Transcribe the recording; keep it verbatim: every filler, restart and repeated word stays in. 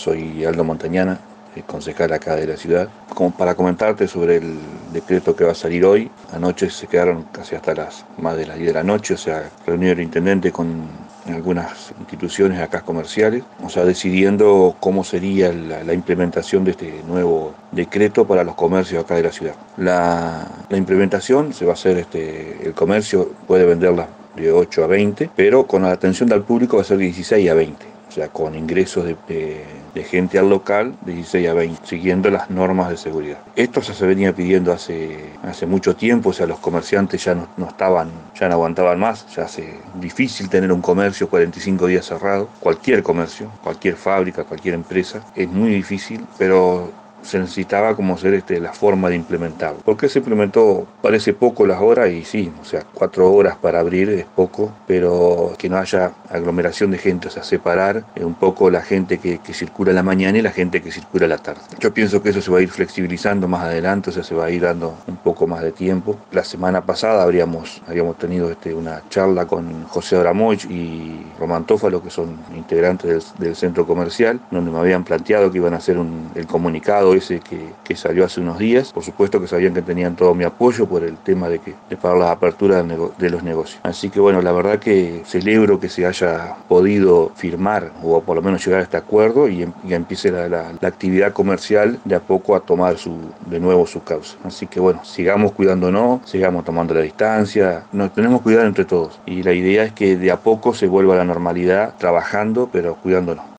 soy Aldo Montañana, eh, concejal acá de la ciudad. Como para comentarte sobre el decreto que va a salir hoy, anoche se quedaron casi hasta las más de las diez de la noche, o sea, reunió el intendente con algunas instituciones acá comerciales, o sea, decidiendo cómo sería la, la implementación de este nuevo decreto para los comercios acá de la ciudad. La, la implementación se va a hacer, este, el comercio puede venderla de ocho a veinte, pero con la atención del público va a ser de dieciséis a veinte, o sea, con ingresos de, de, de gente al local de dieciséis a veinte, siguiendo las normas de seguridad. Esto ya se venía pidiendo hace, hace mucho tiempo, o sea, los comerciantes ya no, no estaban, ya no aguantaban más, ya hace difícil tener un comercio cuarenta y cinco días cerrado, cualquier comercio, cualquier fábrica, cualquier empresa, es muy difícil, pero se necesitaba como ser este, la forma de implementarlo. ¿Por qué se implementó? Parece poco las horas y sí, o sea, cuatro horas para abrir es poco, pero que no haya aglomeración de gente, o sea, separar eh, un poco la gente que, que circula en la mañana y la gente que circula a la tarde. Yo pienso que eso se va a ir flexibilizando más adelante, o sea, se va a ir dando un poco más de tiempo. La semana pasada habríamos, habríamos tenido este, una charla con José Abramovich y Román Tófalo, que son integrantes del, del centro comercial, donde me habían planteado que iban a hacer un, el comunicado ese que, que salió hace unos días. Por supuesto que sabían que tenían todo mi apoyo por el tema de que de pagar las aperturas de, de los negocios. Así que bueno, la verdad que celebro que se haya podido firmar o por lo menos llegar a este acuerdo y, y empiece la, la, la actividad comercial de a poco a tomar su, de nuevo su causa. Así que bueno, sigamos cuidándonos, sigamos tomando la distancia, nos tenemos que cuidar entre todos y la idea es que de a poco se vuelva a la normalidad trabajando pero cuidándonos.